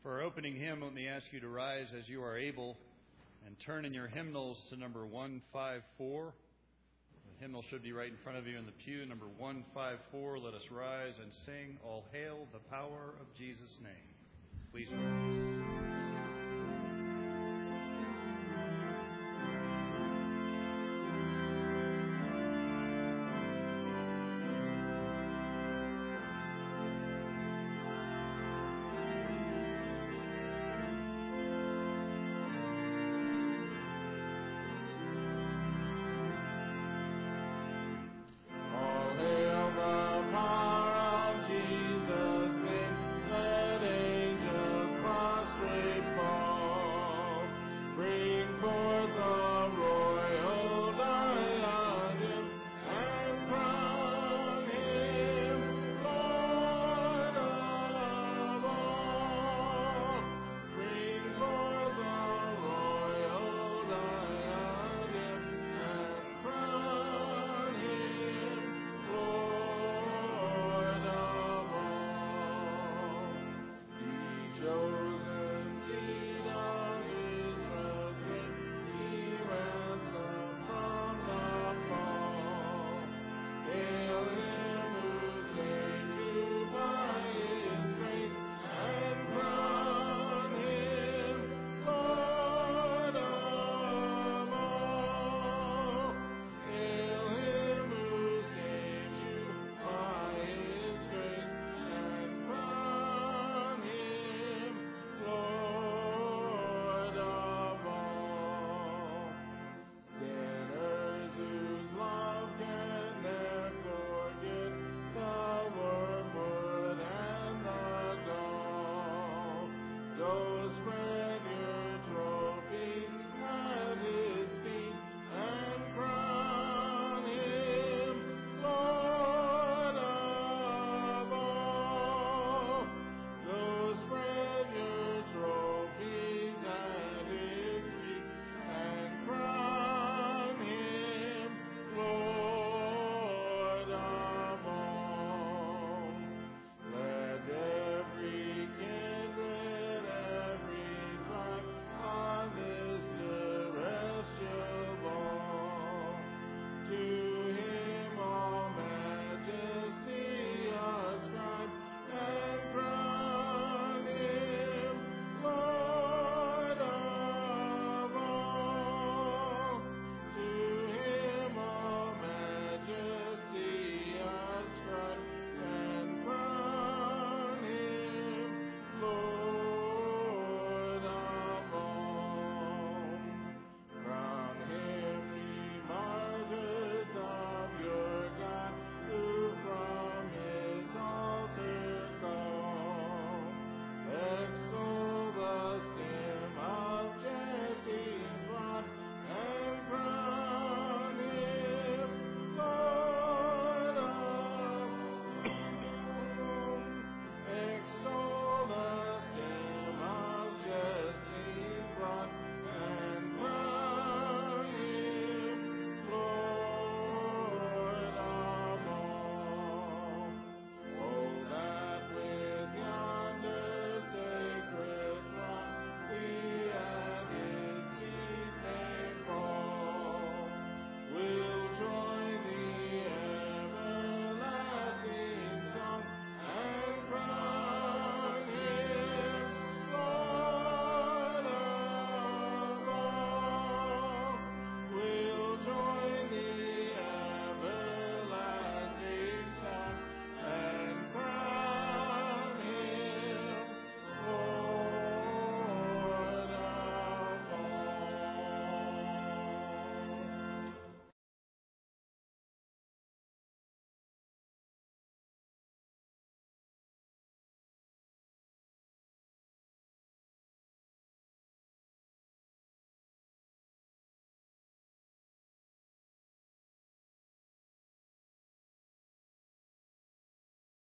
For our opening hymn, let me ask you to rise as you are able and turn in your hymnals to number 154. The hymnal should be right in front of you in the pew, number 154. Let us rise and sing, All Hail the Power of Jesus' Name. Please rise.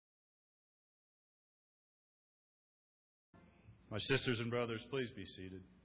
My sisters and brothers, please be seated.